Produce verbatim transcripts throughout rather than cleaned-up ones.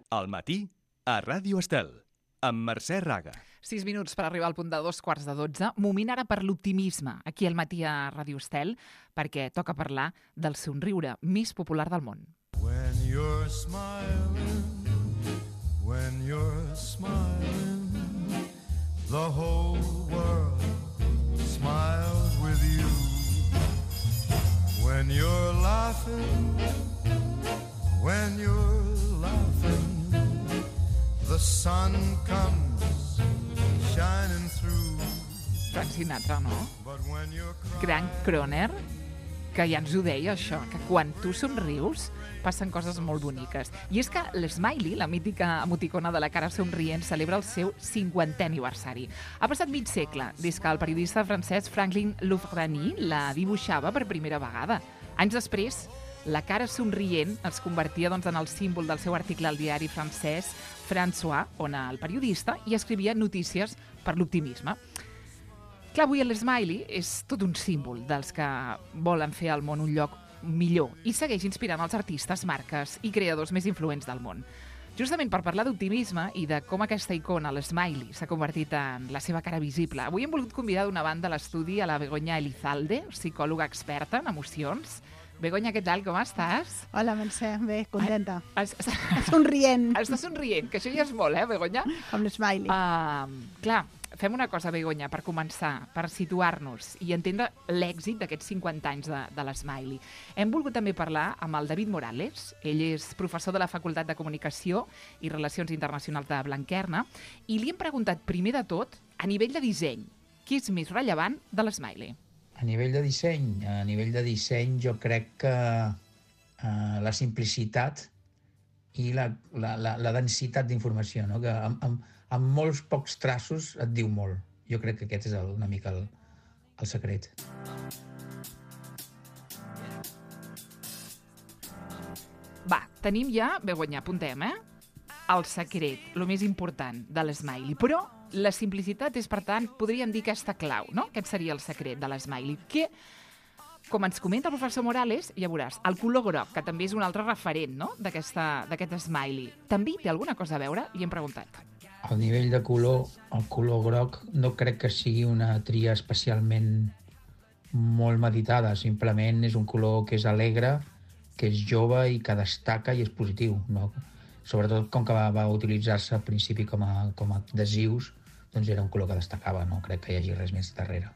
Al matí, a Ràdio Estel, amb Mercè Raga. Sis minuts per arribar al punt de dos quarts de dotze. Moment ara per l'optimisme, aquí al matí a Ràdio Estel, perquè toca parlar del somriure més popular del món. When you're smiling, when you're smiling, the whole world smiles with you. When you're laughing, when you're laughing, the sun comes shining through. Frank Sinatra, no? But when you're crying, Gran Croner, que ja ens ho deia, això, que quan tu somrius passen coses molt boniques. I és que l'Smiley, la mítica emoticona de la cara somrient, celebra el seu cinquantè aniversari. Ha passat mig segle des que el periodista francès Franklin Louvrenny la dibuixava per primera vegada. Anys després, la cara somrient es convertia doncs, en el símbol del seu article al diari francès François, on el periodista hi escrivia notícies per l'optimisme. Clar, avui l'Smiley és tot un símbol dels que volen fer al món un lloc millor i segueix inspirant els artistes, marques i creadors més influents del món. Justament per parlar d'optimisme i de com aquesta icona, l'Smiley, s'ha convertit en la seva cara visible, avui hem volgut convidar d'una banda a l'estudi a la Begoña Elizalde, psicòloga experta en emocions. Begoña, què tal? Com estàs? Hola, Mercè. Bé, contenta. Es, es, Somrient. Estàs somrient, que això ja és molt, eh, Begoña? Com l'Smiley. Uh, clar, fem una cosa, Begoña, per començar, per situar-nos i entendre l'èxit d'aquests cinquanta anys de, de l'Smiley. Hem volgut també parlar amb el David Morales. Ell és professor de la Facultat de Comunicació i Relacions Internacionals de Blanquerna i li hem preguntat, primer de tot, a nivell de disseny, què és més rellevant de l'Smiley? A nivell de disseny, a nivell de disseny jo crec que uh, la simplicitat i la, la, la, la densitat d'informació, no? Que amb, amb, amb molts pocs traços et diu molt. Jo crec que aquest és el, una mica el, el secret. Va, tenim ja, Begoña, apuntem, eh? El secret, el més important de l'Smiley. Però la simplicitat és, per tant, podríem dir aquesta clau, no? Aquest seria el secret de l'Smiley. Que, com ens comenta el professor Morales, ja veuràs, el color groc, que també és un altre referent, no?, d'aquest Smiley, també té alguna cosa a veure? Li hem preguntat. Al nivell de color, el color groc no crec que sigui una tria especialment molt meditada, simplement és un color que és alegre, que és jove i que destaca i és positiu, no? Sobretot com que va, va utilitzar-se al principi com a, com a adhesius, doncs era un color que destacava, no crec que hi hagi res més darrere.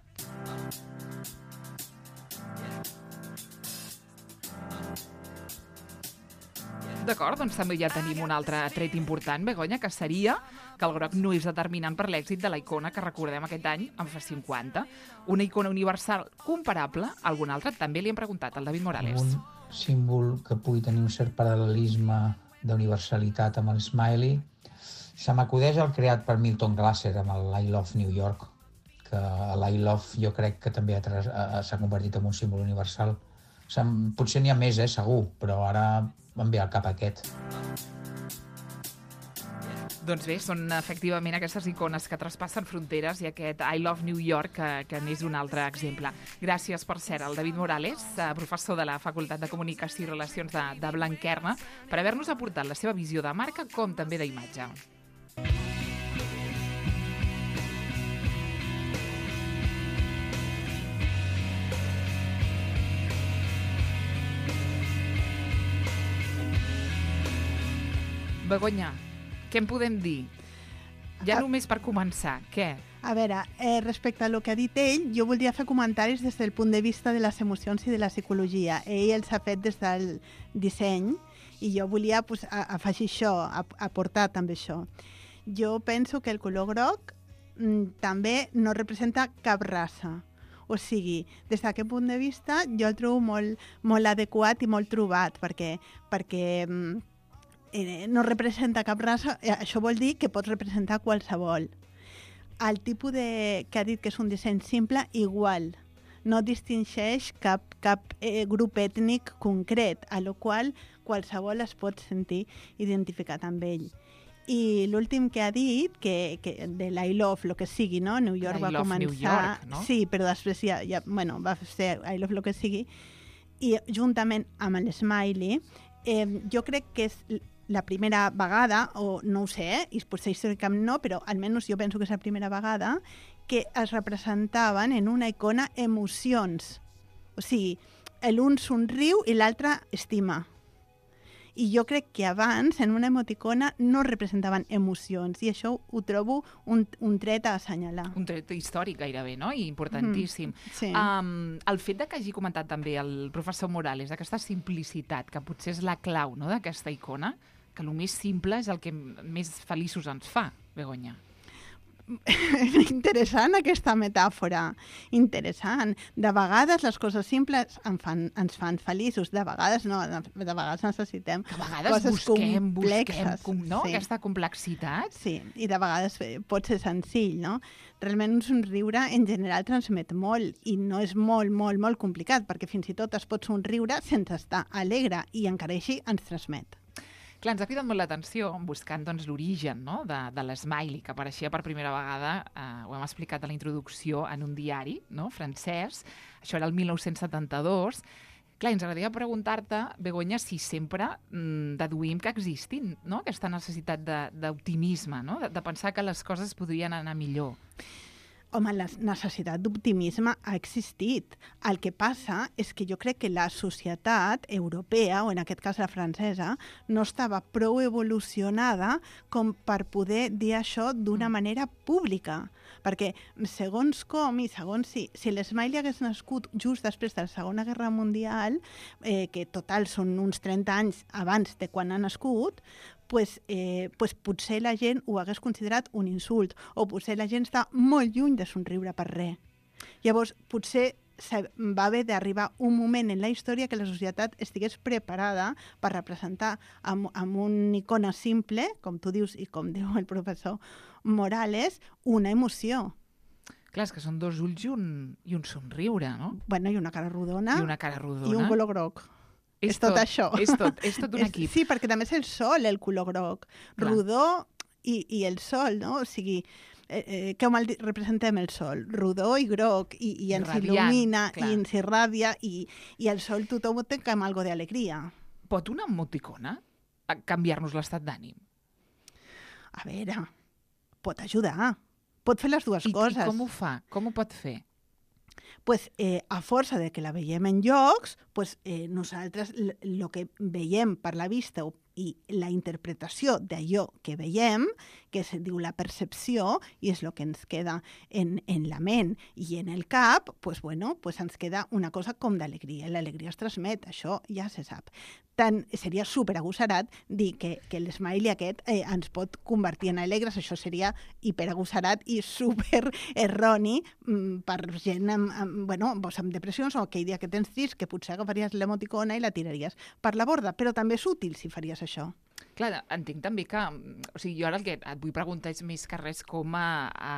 D'acord, doncs també ja tenim un altre tret important, Begoña, que seria que el groc no és determinant per l'èxit de la icona que recordem aquest any en fa cinquanta. Una icona universal comparable a alguna altra? També li hem preguntat al David Morales. Un símbol que pugui tenir un cert paral·lelisme d'universalitat amb el Smiley. Se m'acudeix el creat per Milton Glaser amb el I Love New York, que l'I Love jo crec que també s'ha convertit en un símbol universal. Potser n'hi ha més, eh, segur, però ara em ve al cap aquest. Doncs bé, són efectivament aquestes icones que traspassen fronteres i aquest I Love New York, que, que n'és un altre exemple. Gràcies, per cert, al David Morales, professor de la Facultat de Comunicació i Relacions de, de Blanquerna, per haver-nos aportat la seva visió de marca com també d'imatge. Begoña, què en podem dir? Ja només per començar, què? A veure, eh, respecte a lo que ha dit ell, jo voldria fer comentaris des del punt de vista de les emocions i de la psicologia. Ell els ha fet des del disseny i jo volia pues, a, afegir això, a, aportar també això. Jo penso que el color groc mm, també no representa cap raça. O sigui, des d'aquest punt de vista jo el trobo molt, molt adequat i molt trobat perquè, perquè mm, eh, no representa cap raça. Això vol dir que pot representar qualsevol. El tipus de, que ha dit que és un disseny simple, igual. No distingeix cap, cap eh, grup ètnic concret, a la qual qualsevol es pot sentir identificat amb ell. I l'últim que ha dit, que, que de l'I Love, el que sigui, no? New York I va Love començar... New York, no? Sí, però després ja, ja bueno, va ser I Love, el que sigui. I juntament amb el Smiley, eh, jo crec que és la primera vegada, o no ho sé, eh? I potser històricament no, però almenys jo penso que és la primera vegada que es representaven en una icona emocions. O sigui, l'un somriu i l'altre estima. I jo crec que abans, en una emoticona, no representaven emocions, i això ho trobo un, un tret a assenyalar. Un tret històric gairebé, no? I importantíssim. Mm, sí. Um, el fet de que hagi comentat també el professor Morales, aquesta simplicitat, que potser és la clau, no?, d'aquesta icona, que el més simple és el que més feliços ens fa, Begoña. Interessant aquesta metàfora, interessant. De vegades les coses simples en fan, ens fan feliços, de vegades no, de, de vegades necessitem que a vegades coses busquem, complexes. busquem, com, no? Sí. Aquesta complexitat. Sí, i de vegades pot ser senzill, no? Realment un somriure en general transmet molt i no és molt, molt, molt complicat, perquè fins i tot es pot somriure sense estar alegre i encara així ens transmet. Clar, ens ha cridat molt l'atenció buscant doncs, l'origen, no?, de, de l'Smiley, que apareixia per primera vegada, eh, ho hem explicat a la introducció, en un diari, no?, francès. Això era el mil nou-cents setanta-dos. Clar, ens agradaria preguntar-te, Begoña, si sempre mm, deduïm que existim, no?, aquesta necessitat d'optimisme, no?, de, de pensar que les coses podrien anar millor. Home, la necessitat d'optimisme ha existit. El que passa és que jo crec que la societat europea, o en aquest cas la francesa, no estava prou evolucionada com per poder dir això d'una manera pública. Perquè segons com i segons si, si l'Smiley hagués nascut just després de la Segona Guerra Mundial, eh, que total són uns trenta anys abans de quan ha nascut, pues, eh, pues potser la gent ho hagués considerat un insult, o potser la gent està molt lluny de somriure per res. Llavors, potser va haver d'arribar un moment en la història que la societat estigués preparada per representar amb, amb una icona simple, com tu dius i com diu el professor Morales, una emoció. Clar, és que són dos ulls i un, i un somriure, no? Bueno, i una cara rodona. I una cara rodona. I un color groc. És, és tot, tot això. És tot, és tot un equip. Sí, perquè també és el sol, el color groc. Clar. Rodó i, i el sol, no? O sigui, eh, eh, que mal representem el sol? Rodó i groc, i, i ens Radiant, il·lumina, clar. I ens irradia, i, i el sol tothom té com algo d'alegria. Pot una emoticona canviar-nos l'estat d'ànim? A veure, pot ajudar. Pot fer les dues I, coses. I com ho fa? Com ho pot fer? Pues, eh, a força de que la veiem en llocs, pues, eh, nosaltres el que veiem per la vista i la interpretació d'allò que veiem, que es diu la percepció, i és el que ens queda en, en la ment i en el cap, pues, bueno, pues ens queda una cosa com d'alegria. L'alegria es transmet, això ja se sap. Tant seria superagosarat dir que, que l'Smiley aquest eh, ens pot convertir en alegres, això seria hiperagosarat i super erroni mm, per gent amb, amb, bueno, amb depressions, o aquell dia que tens trist, que potser agafaries l'emoticona i la tiraries per la borda, però també és útil si faries això. Clar, entenc també que... O sigui, jo ara el que et vull preguntar és més que res com a, a,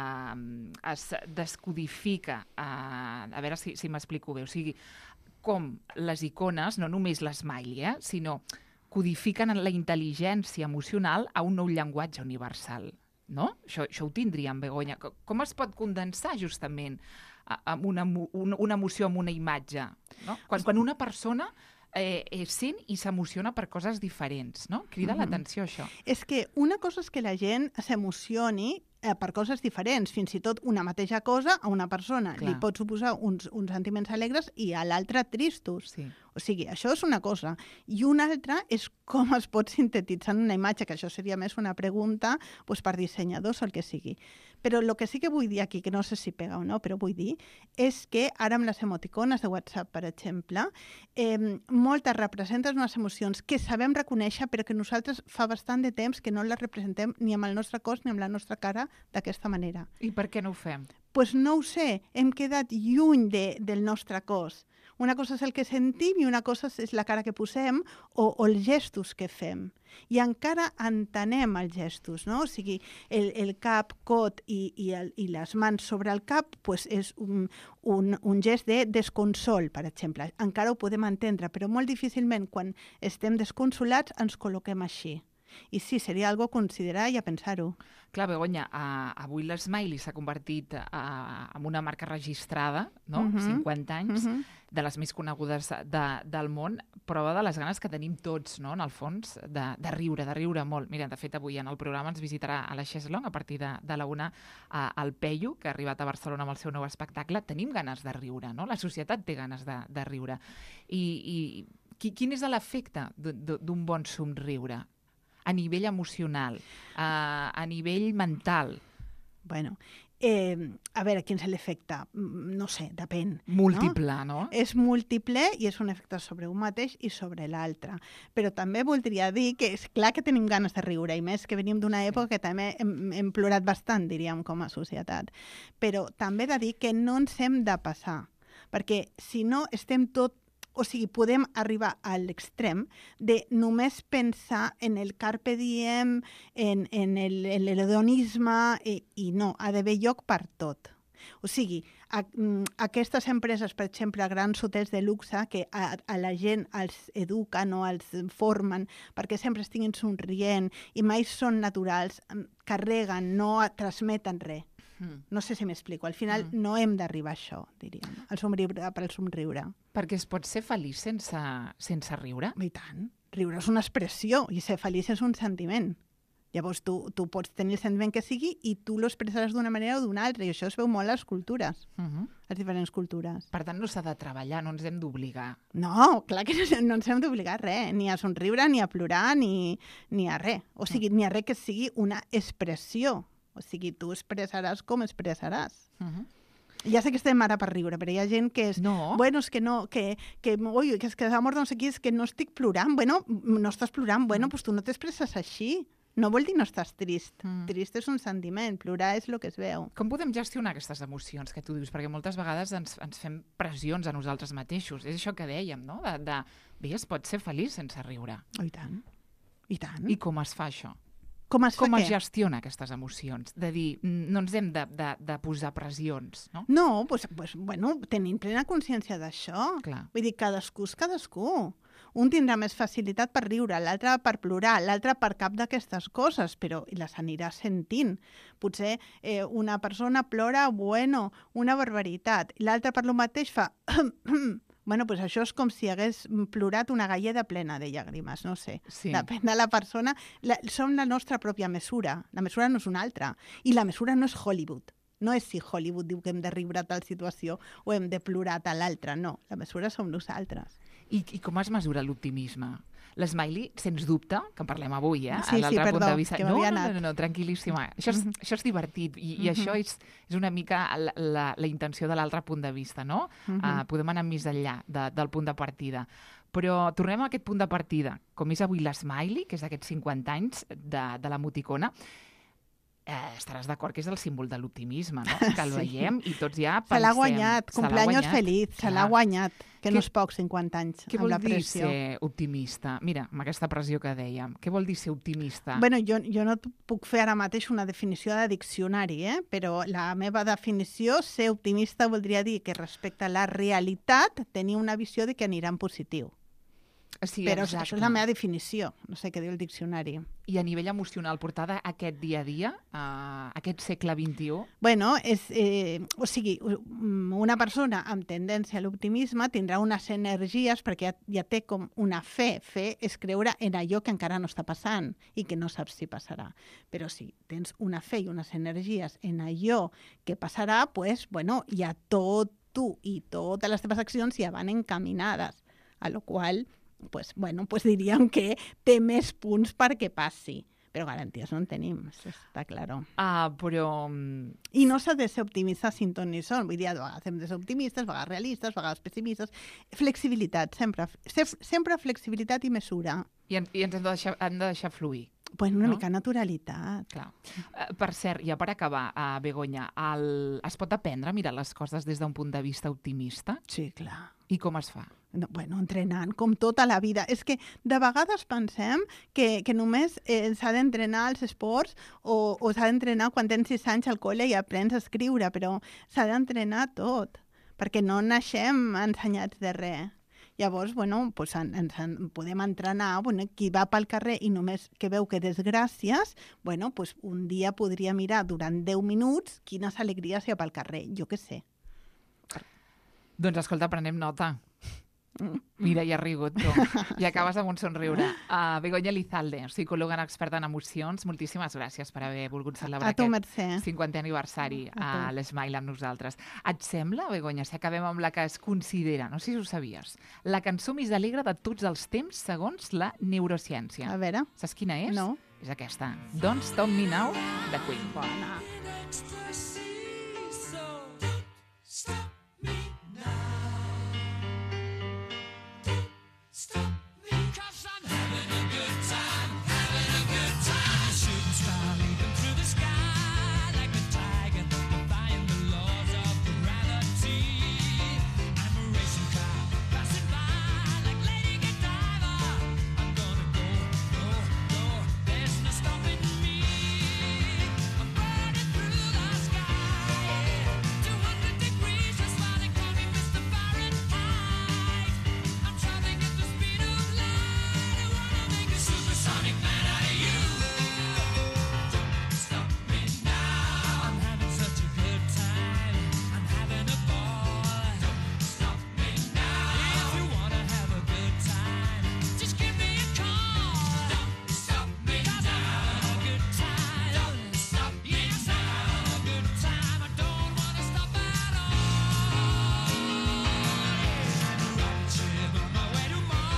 es descodifica, a, a veure si, si m'explico bé, o sigui, com les icones, no només l'Smiley, eh, sinó codifiquen la intel·ligència emocional a un nou llenguatge universal, no? Això, això ho tindríem, Begoña. Com es pot condensar justament amb una, una, una emoció amb una imatge, no? Quan, quan una persona eh, sent i s'emociona per coses diferents, no? Crida mm-hmm. l'atenció, això. És que una cosa és que la gent s'emocioni eh, per coses diferents. Fins i tot una mateixa cosa a una persona Clar. Li pot suposar uns, uns sentiments alegres i a l'altra tristos. Sí. O sigui, això és una cosa. I una altra és com es pot sintetitzar en una imatge, que això seria més una pregunta doncs, per dissenyadors o el que sigui. Però el que sí que vull dir aquí, que no sé si pega o no, però vull dir, és que ara amb les emoticones de WhatsApp, per exemple, eh, moltes representen unes emocions que sabem reconèixer, però que nosaltres fa bastant de temps que no les representem ni amb el nostre cos ni amb la nostra cara d'aquesta manera. I per què no ho fem? Doncs pues no ho sé, hem quedat lluny de, del nostre cos. Una cosa és el que sentim i una cosa és la cara que posem o, o els gestos que fem. I encara entenem els gestos, no? O sigui, el, el cap, cot i, i, el, i les mans sobre el cap pues és un, un, un gest de desconsol, per exemple. Encara ho podem entendre, però molt difícilment quan estem desconsolats ens col·loquem així. I sí, seria algo a considerar i a pensar-ho. Clar, Begoña, uh, avui l'Smiley s'ha convertit uh, en una marca registrada, no? Mhm. cinquanta anys, Mhm. de les més conegudes de, del món, prova de les ganes que tenim tots, no?, en el fons, de, de riure, de riure molt. Mira, de fet, avui en el programa ens visitarà a la Xeslong, a partir de, de la una, uh, el Peyu, que ha arribat a Barcelona amb el seu nou espectacle. Tenim ganes de riure, no? La societat té ganes de, de riure. I, i qui, quin és l'efecte d'un bon somriure? A nivell emocional, a, a nivell mental. Bueno, eh, a veure, quin és l'efecte? No sé, depèn. Múltiple, no? no? És múltiple i és un efecte sobre un mateix i sobre l'altre. Però també voldria dir que és clar que tenim ganes de riure, i més que venim d'una època que també hem, hem plorat bastant, diríem, com a societat. Però també he de dir que no ens hem de passar, perquè si no estem tot o sigui, podem arribar a l'extrem de només pensar en el carpe diem, en, en el, en l'hedonisme, i, i no, ha d'haver lloc per tot. O sigui, a, aquestes empreses, per exemple, grans hotels de luxe, que a, a la gent els eduquen o els formen perquè sempre estiguin somrient i mai són naturals, carreguen, no transmeten res. Mm. No sé si m'explico. Al final mm. no hem d'arribar a això, diríem, al somriure, pel somriure. Perquè es pot ser feliç sense, sense riure? I tant. Riure és una expressió i ser feliç és un sentiment. Llavors tu, tu pots tenir el sentiment que sigui i tu l'expressaràs d'una manera o d'una altra, i això es veu molt a les cultures, uh -huh. les diferents cultures. Per tant, no s'ha de treballar, no ens hem d'obligar. No, clar que no, no ens hem d'obligar a res, ni a somriure, ni a plorar, ni, ni a res. O sigui, ni a res que sigui una expressió. O sigui, tu expressaràs com expressaràs. Uh-huh. Ja sé que estem ara per riure, però hi ha gent que és... No. Bueno, és que no, que, que, ui, que és que s'ha mort no sé qui, és que no estic plorant. Bueno, no estàs plorant, bueno, doncs tu no t'expresses així. No vol dir no estàs trist. Mm. Trist és un sentiment, plorar és el que es veu. Com podem gestionar aquestes emocions que tu dius? Perquè moltes vegades ens, ens fem pressions a nosaltres mateixos. És això que dèiem, no? De, de bé, es pot ser feliç sense riure. Oh, I tant. I tant. I com es fa això? Com es, Com es què? gestiona aquestes emocions? De dir, no ens hem de, de, de posar pressions, no? No, pues, pues, bueno, tenim plena consciència d'això. Clar. Vull dir, cadascú és cadascú. Un tindrà més facilitat per riure, l'altre per plorar, l'altre per cap d'aquestes coses, però les anirà sentint. Potser eh, una persona plora, bueno, una barbaritat, i l'altre per lo mateix fa... Bueno, pues això és com si hagués plorat una galleda plena de llàgrimes, no sé. Sí. Depèn de la persona. La, som la nostra pròpia mesura. La mesura no és una altra. I la mesura no és Hollywood. No és si Hollywood diu que hem de riure a tal situació o hem de plorar a tal altra. No, la mesura som nosaltres. I, i com es mesura l'optimisme? L'Smiley, sens dubte, que en parlem avui, eh? Sí, a l'altre sí, punt perdó, de vista. que No, m'havia no, anat. no, no, tranquil·líssima. Això és, Mm-hmm. això és divertit i, i Mm-hmm. això és, és una mica la, la, la intenció de l'altre punt de vista, no? Mm-hmm. Uh, podem anar més enllà de, del punt de partida. Però tornem a aquest punt de partida, com és avui l'Smiley, que és d'aquests cinquanta anys de, de l'emoticona. Eh, estaràs d'acord que és el símbol de l'optimisme, no? Que el Sí. veiem i tots ja pensem... Se l'ha guanyat, se l'ha cumpleaños guanyat, feliz, se l'ha clar. guanyat, que Què- no és poc, cinquanta anys, Què amb vol la dir pressió. ser optimista? Mira, amb aquesta pressió que dèiem, què vol dir ser optimista? Bueno, jo, jo no et puc fer ara mateix una definició de diccionari, eh? Però la meva definició, ser optimista, voldria dir que respecte a la realitat, tenir una visió de que anirà en positiu. Sí, Però exacte. això és la meva definició, no sé què diu el diccionari. I a nivell emocional, portada aquest dia a dia, a aquest segle vint-i-u, Bueno, és, eh, o sigui, una persona amb tendència a l'optimisme tindrà unes energies perquè ja, ja té com una fe. Fe és creure en allò que encara no està passant i que no saps si passarà. Però si tens una fe i unes energies en allò que passarà, pues, bueno, ja tot tu i totes les teves accions ja van encaminades, a lo qual pues, bueno, pues diríem que té més punts perquè passi. Però garanties no en tenim, això està clar. ah, però... mm, I no s'ha de ser optimista sin ton ni son. Vull dir, a vegades hem de ser optimistes, a vegades realistes, a vegades pessimistes. Flexibilitat, sempre. Sempre flexibilitat i mesura. I, en, i ens hem de deixar, hem de deixar fluir. Bueno, una No? mica naturalitat. Clar. Uh, per cert, ja per acabar, uh, Begoña, el... es pot aprendre a mirar les coses des d'un punt de vista optimista? Sí, clar. I com es fa? No, bueno, entrenant, com tota la vida. És que de vegades pensem que, que només eh, s'ha d'entrenar als esports o, o s'ha d'entrenar quan tens sis anys al col·le i aprens a escriure, però s'ha d'entrenar tot, perquè no naixem ensenyats de res. Llavors, bueno, pues en, ens en podem entrenar. Bueno, qui va pel carrer i només que veu que desgràcies, bueno, pues un dia podria mirar durant deu minuts quines alegries hi ha pel carrer, jo què sé. Doncs escolta, prenem nota. Mira, ja has rigut, tu. I acabes amb un somriure. Uh, Begoña Lizalde, psicòloga experta en emocions, moltíssimes gràcies per haver volgut celebrar A tu, aquest Mercè. cinquantè aniversari A a tu. l'Smile amb nosaltres. Et sembla, Begoña, si acabem amb la que es considera, no sé si ho sabies, la cançó més alegre de tots els temps segons la neurociència? A veure. Saps quina és? No. És aquesta. Don't Stop Me Now, de Queen. Bona. Ecstasy.